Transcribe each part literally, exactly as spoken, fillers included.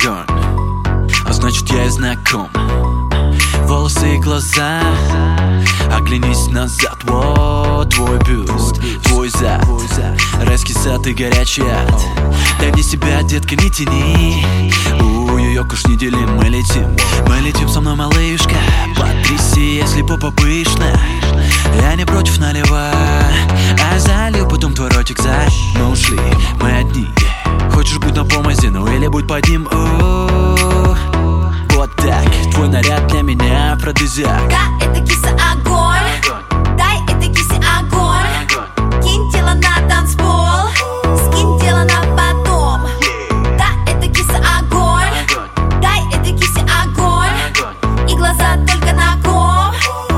огонь, а значит я и знаком. Волосы и глаза, оглянись назад. Вот твой бюст, твой зад, райский сад и горячий ад. Дай мне себя, детка, не тяни. Ой-ой-ой, уж не делим, мы летим. Мы летим со мной, малышка. Потряси, если попа пышная. Я не против, наливай. А залью потом твой ротик за. Мы ушли, мы одни. Хочешь быть на помозе, ну или будь под ним. О-о-о. Вот так, твой наряд для меня афродизиак. Да, это киса огонь. Дай это кисе огонь. Кинь тело на танцпол. Скинь дело на потом. Да, это киса огонь. Дай это кисе огонь. И глаза только на ком.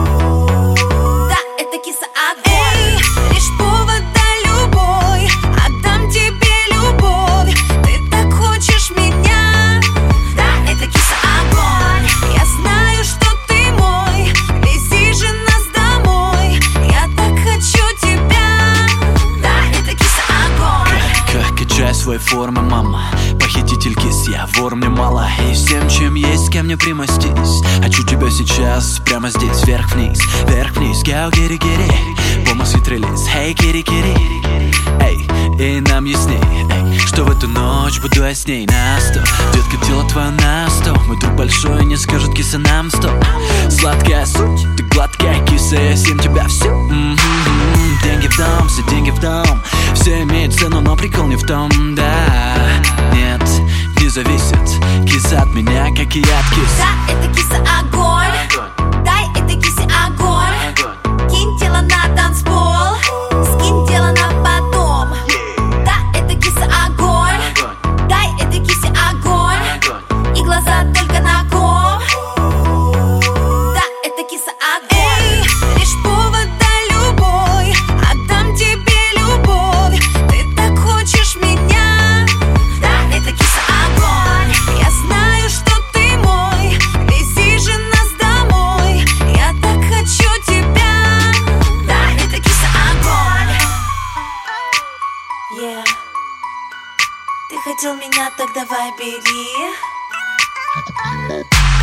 Да, это киса огонь. Эй, лишь повод, да любой. Отдам тебе любовь. Ты так хочешь меня. Да, это киса огонь. Я знаю, что ты мой. Вези же нас домой. Я так хочу тебя. Да, это киса огонь. Как качай свои формы, мама. Похититель кис, я вор, мне мало. И всем, чем есть, ко мне примостись. Хочу тебя сейчас, прямо здесь. Вверх-вниз, вверх-вниз, гау, гири-гири. Помыслить релиз, хей, кири-кири. Эй, и нам ясней, эй, что в эту ночь буду я с ней на сто. Детка, тело твое на сто. Мой друг большой не скажет киса нам сто. Сладкая суть, ты гладкая киса, я съем тебя всю. М-м-м. Деньги в дом, все деньги в дом. Все имеют цену, но прикол не в том, да. Нет, не зависит киса от меня, как и я от кисы. Да, это киса огонь. Дай это кисе огонь. Кинь тело на танцпол. Скинь дело на потом. Да, это киса огонь. Дай это кисе огонь. И глаза только на ком. Да, это киса огонь. Эй, лишь повод, да любой. Отдам тебе любовь. Ты так хочешь меня. Да, это киса огонь. Я знаю, что ты мой. Вези же нас домой. Я так хочу тебя. Да, это киса огонь. Yeah. Ты хотел меня, так давай бери.